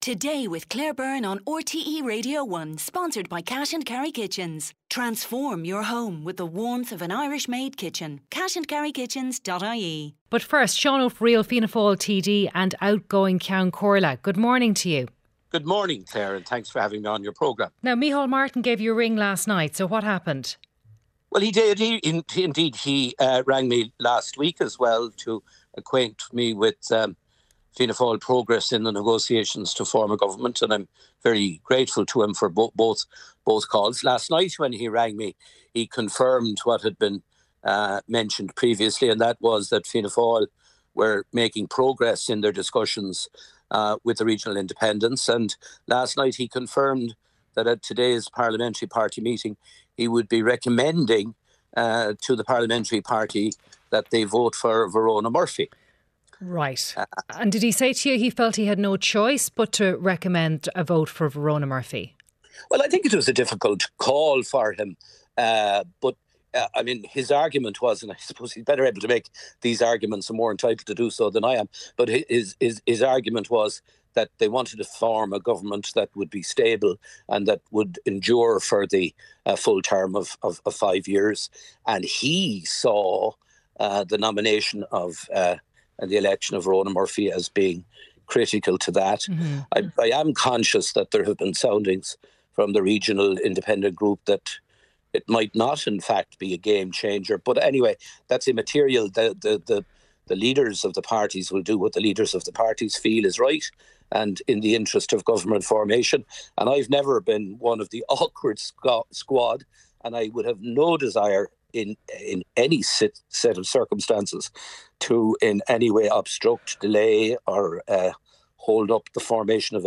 Today with Claire Byrne on RTE Radio 1, sponsored by Cash and Carry Kitchens. Transform your home with the warmth of an Irish-made kitchen. cashandcarrykitchens.ie. But first, Sean O'Friel, Fianna Fáil TD and outgoing Ceann Comhairle. Good morning to you. Good morning, Claire, and thanks for having me on your programme. Now, Micheál Martin gave you a ring last night, so what happened? Well, he did. He rang me last week as well to acquaint me with Fianna Fáil progress in the negotiations to form a government, and I'm very grateful to him for both calls. Last night when he rang me, he confirmed what had been mentioned previously, and that was that Fianna Fáil were making progress in their discussions with the regional independents. And last night he confirmed that at today's parliamentary party meeting, he would be recommending to the parliamentary party that they vote for Verona Murphy. Right. And did he say to you he felt he had no choice but to recommend a vote for Verona Murphy? Well, I think it was a difficult call for him. But his argument was, and I suppose he's better able to make these arguments and more entitled to do so than I am, but his argument was that they wanted to form a government that would be stable and that would endure for the full term of 5 years. And he saw the nomination of and the election of Verona Murphy as being critical to that. Mm-hmm. I am conscious that there have been soundings from the regional independent group that it might not, in fact, be a game changer. But anyway, that's immaterial. The leaders of the parties will do what the leaders of the parties feel is right and in the interest of government formation. And I've never been one of the awkward squad, and I would have no desire in any set of circumstances to in any way obstruct, delay or hold up the formation of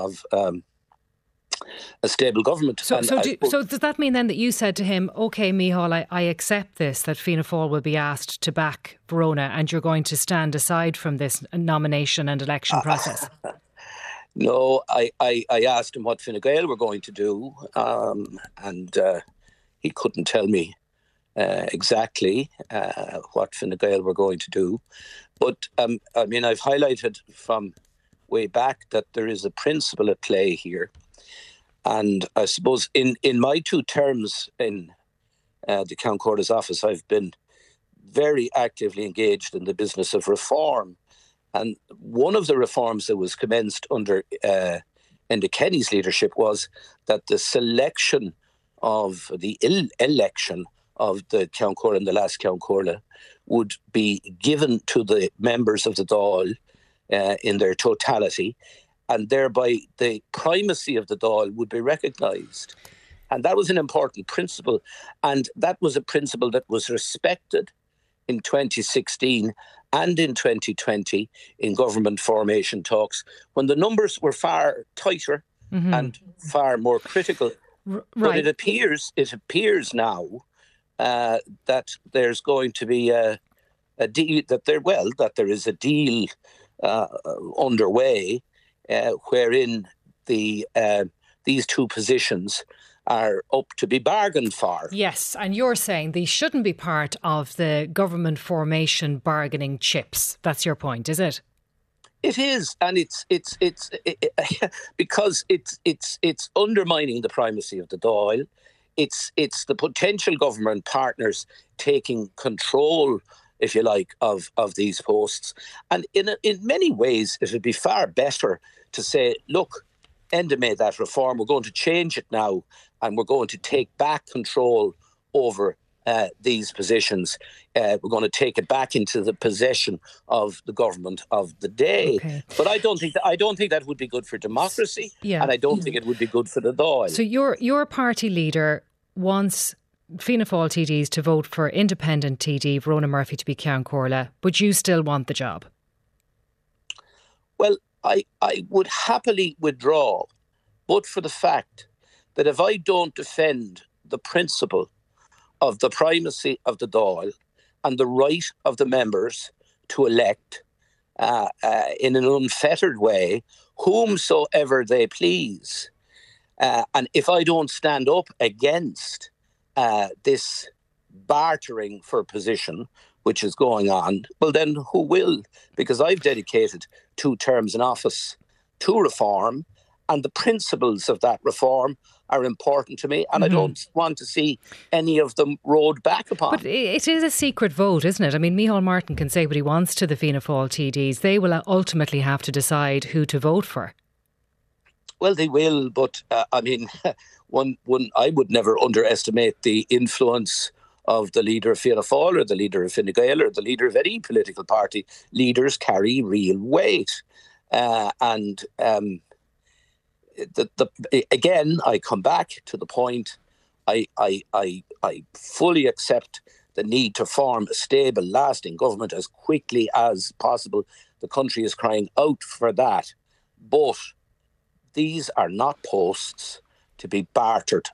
a stable government. So does that mean then that you said to him, OK, Micheál, I accept this, that Fianna Fáil will be asked to back Verona and you're going to stand aside from this nomination and election process? No, I asked him what Fine Gael were going to do, and he couldn't tell me exactly what Fine Gael were going to do. But I've highlighted from way back that there is a principle at play here. And I suppose in my 2 terms in the Ceann Comhairle's office, I've been very actively engaged in the business of reform. And one of the reforms that was commenced under Enda Kenny's leadership was that the selection of the election of the Ceann Comhairle and the last Ceann Comhairle would be given to the members of the Dáil in their totality, and thereby the primacy of the Dáil would be recognised. And that was an important principle, and that was a principle that was respected in 2016 and in 2020 in government formation talks, when the numbers were far tighter and far more critical. Right. But it appears now that there's going to be a deal, that there is a deal underway wherein these 2 positions are up to be bargained for. Yes, and you're saying these shouldn't be part of the government formation bargaining chips. That's your point, is it? It is, and it's because it's undermining the primacy of the Dáil. It's the potential government partners taking control, if you like, of these posts. And in many ways, it would be far better to say, look, Enda made that reform. We're going to change it now, and we're going to take back control over these positions. We're going to take it back into the possession of the government of the day. Okay. But I don't think that would be good for democracy, and I don't think it would be good for the Dáil. So your party leader wants Fianna Fáil TDs to vote for independent TD Verona Murphy to be Ceann Comhairle, but you still want the job? Well, I would happily withdraw, but for the fact that if I don't defend the principle of the primacy of the Dáil and the right of the members to elect in an unfettered way whomsoever they please, and if I don't stand up against this bartering for position which is going on, well then who will? Because I've dedicated 2 terms in office to reform, and the principles of that reform are important to me, and I don't want to see any of them rolled back upon. But it is a secret vote, isn't it? I mean, Micheál Martin can say what he wants to the Fianna Fáil TDs. They will ultimately have to decide who to vote for. Well, they will, but I mean, I would never underestimate the influence of the leader of Fianna Fáil or the leader of Fine Gael or the leader of any political party. Leaders carry real weight. Again, I come back to the point. I fully accept the need to form a stable, lasting government as quickly as possible. The country is crying out for that. But these are not posts to be bartered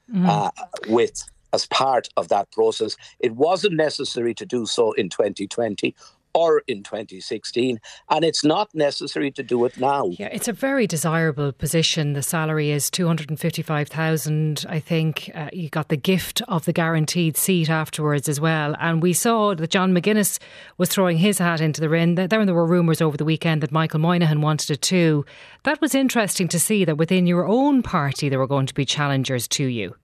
with as part of that process. It wasn't necessary to do so in 2020 or in 2016, and it's not necessary to do it now. Yeah, it's a very desirable position. The salary is $255,000, I think. You got the gift of the guaranteed seat afterwards as well. And we saw that John McGuinness was throwing his hat into the ring. There were rumours over the weekend that Michael Moynihan wanted it too. That was interesting to see that within your own party there were going to be challengers to you.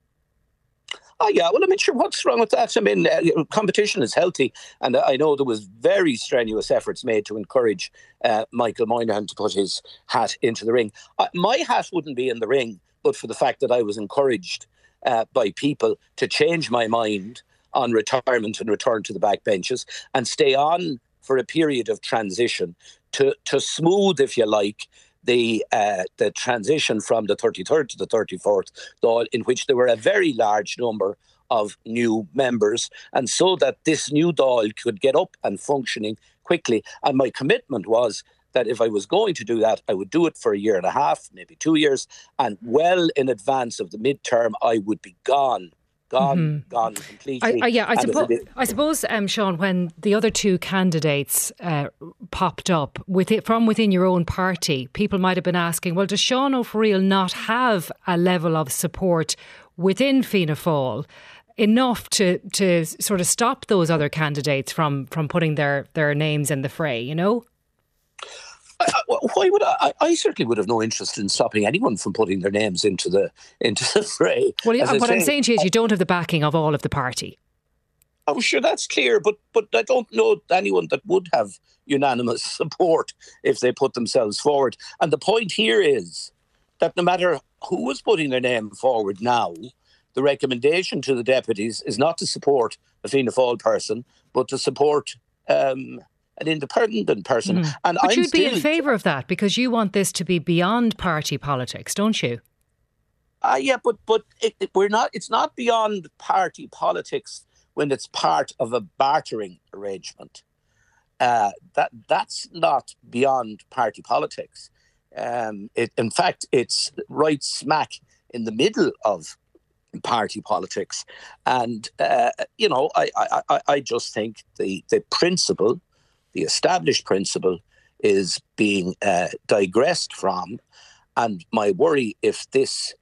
Oh, yeah. Well, I mean, sure, what's wrong with that? I mean, competition is healthy. And I know there was very strenuous efforts made to encourage Michael Moynihan to put his hat into the ring. My hat wouldn't be in the ring, but for the fact that I was encouraged by people to change my mind on retirement and return to the backbenches and stay on for a period of transition to smooth, if you like, the transition from the 33rd to the 34th Dáil, in which there were a very large number of new members, and so that this new Dáil could get up and functioning quickly. And my commitment was that if I was going to do that, I would do it for a year and a half, maybe 2 years, and well in advance of the midterm, I would be gone completely. I suppose, Sean, when the other two candidates popped up from within your own party, people might have been asking, well, does Sean O'Farrell not have a level of support within Fianna Fáil enough to sort of stop those other candidates from putting their names in the fray, you know? Why would I certainly would have no interest in stopping anyone from putting their names into the fray. Well, what I'm saying to you is you don't have the backing of all of the party. I'm sure that's clear, but I don't know anyone that would have unanimous support if they put themselves forward. And the point here is that no matter who is putting their name forward now, the recommendation to the deputies is not to support a Fianna Fáil person, but to support an independent person. And but you'd be in favour of that because you want this to be beyond party politics, don't you? Yeah, but we're not. It's not beyond party politics when it's part of a bartering arrangement. That's not beyond party politics. In fact, it's right smack in the middle of party politics. And I just think the principle, the established principle, is being digressed from. And my worry, if this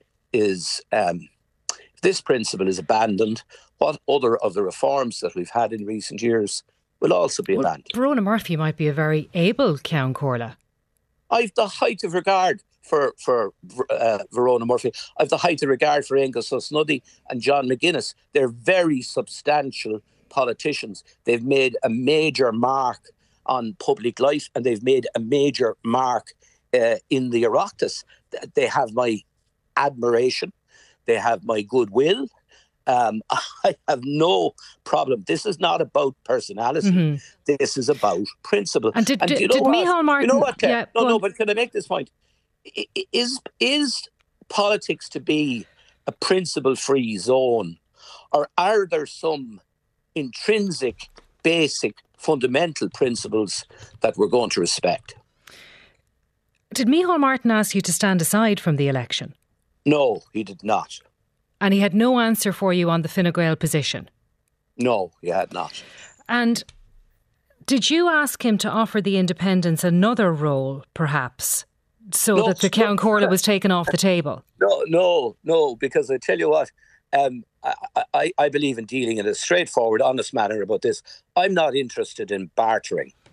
principle is abandoned, what other of the reforms that we've had in recent years will also be abandoned? Verona Murphy might be a very able Ceann Comhairle. I've the height of regard for Verona Murphy. I've the height of regard for Angus O'Snuddy and John McGuinness. They're very substantial politicians. They've made a major mark on public life, and they've made a major mark in the Oireachtas. They have my admiration. They have my goodwill. I have no problem. This is not about personality. Mm-hmm. This is about principle. And did Micheál Martin... You know what, Claire? But can I make this point? Is politics to be a principle-free zone, or are there some intrinsic, basic, fundamental principles that we're going to respect? Did Micheál Martin ask you to stand aside from the election? No, he did not. And he had no answer for you on the Fine Gael position? No, he had not. And did you ask him to offer the independents another role, perhaps, so that the Ceann Comhairle was taken off the table? No, because I tell you what, I believe in dealing in a straightforward, honest manner about this. I'm not interested in bartering.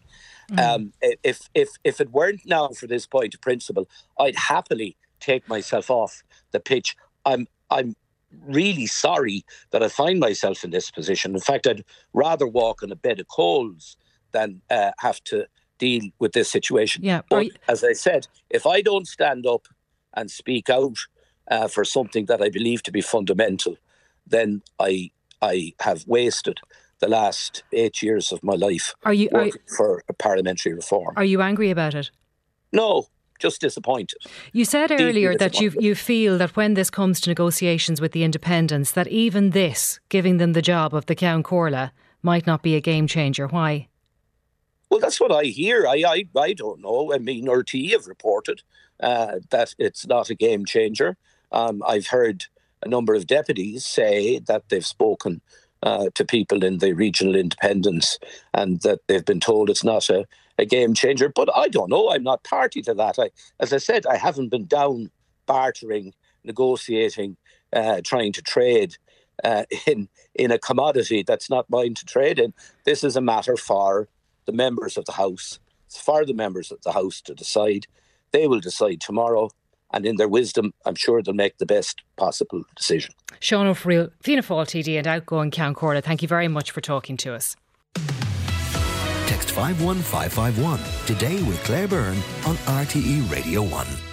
If it weren't now for this point of principle, I'd happily take myself off the pitch. I'm really sorry that I find myself in this position. In fact, I'd rather walk on a bed of coals than have to deal with this situation. Yeah, but as I said, if I don't stand up and speak out for something that I believe to be fundamental, then I have wasted the last 8 years of my life working for a parliamentary reform. Are you angry about it? No, just disappointed. You said earlier that you feel that when this comes to negotiations with the independents, that even this, giving them the job of the Ceann Comhairle, might not be a game changer. Why? Well, that's what I hear. I don't know. I mean, RTE have reported that it's not a game changer. I've heard a number of deputies say that they've spoken to people in the regional independents and that they've been told it's not a game changer. But I don't know. I'm not party to that. As I said, I haven't been down bartering, negotiating, trying to trade in a commodity that's not mine to trade in. This is a matter for the members of the House. It's for the members of the House to decide. They will decide tomorrow. And in their wisdom, I'm sure they'll make the best possible decision. Sean O'Friel, Fianna Fáil TD and outgoing Ceann Comhairle, thank you very much for talking to us. Text 51551 today with Claire Byrne on RTE Radio 1.